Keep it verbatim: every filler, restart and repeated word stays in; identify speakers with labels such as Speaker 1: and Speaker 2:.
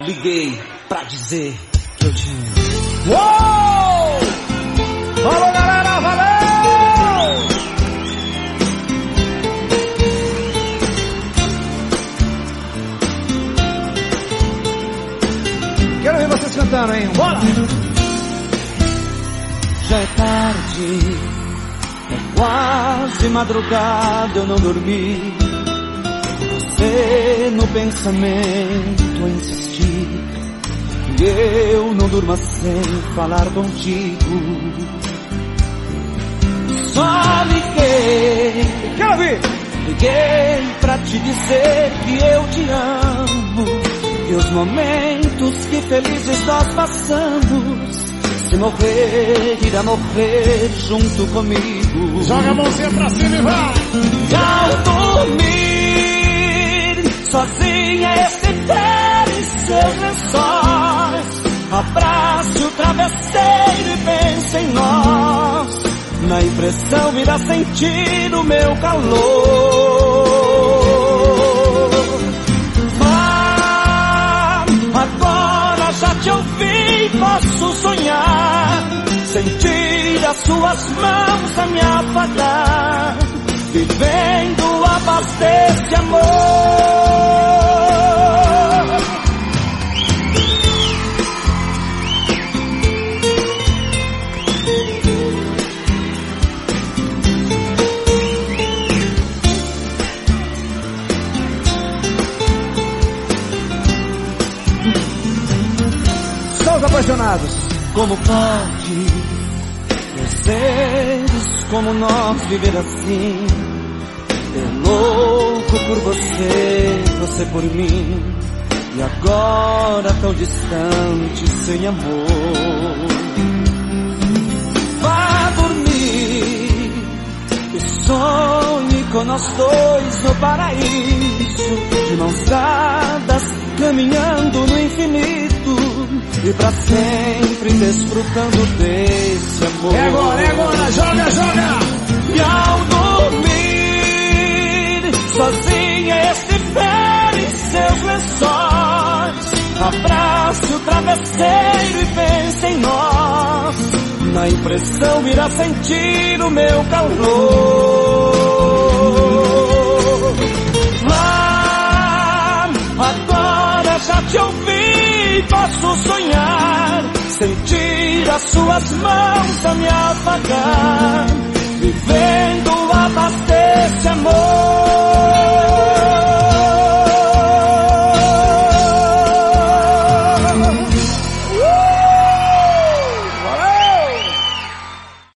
Speaker 1: liguei pra dizer que eu te amo.
Speaker 2: Uou! Falou, galera, valeu! Quero ver vocês cantando, hein? Bora!
Speaker 1: Já é tarde, é quase madrugada, eu não dormi. Você no pensamento a insistir, e eu não durmo sem falar contigo. Só liguei,
Speaker 2: quero ouvir!
Speaker 1: Liguei pra te dizer que eu te amo, e os momentos que felizes nós passamos, se morrer, irá morrer junto comigo.
Speaker 2: Joga a mãozinha pra cima e vai!
Speaker 1: E ao dormir, sozinha estender em seus lençóis, abrace o travesseiro e pense em nós. Na impressão irá sentir o meu calor. Ah, agora já te ouvi, posso sonhar, sentir as suas mãos a me afagar, vivendo a paz desse amor.
Speaker 2: Os apaixonados.
Speaker 1: Como pode dois seres como nós viver assim? Eu louco por você, você por mim, e agora tão distante, sem amor. Vá dormir e sonhe com nós dois no paraíso, de mãos dadas, caminhando no infinito, e pra sempre desfrutando desse amor.
Speaker 2: É agora, é agora, joga, joga!
Speaker 1: E ao dormir, sozinha estiver em seus lençóis, abrace o travesseiro e pense em nós. Na impressão irá sentir o meu calor. Lá, agora já te ouvi, posso sonhar, sentir as suas mãos a me afagar, vivendo a paz desse amor.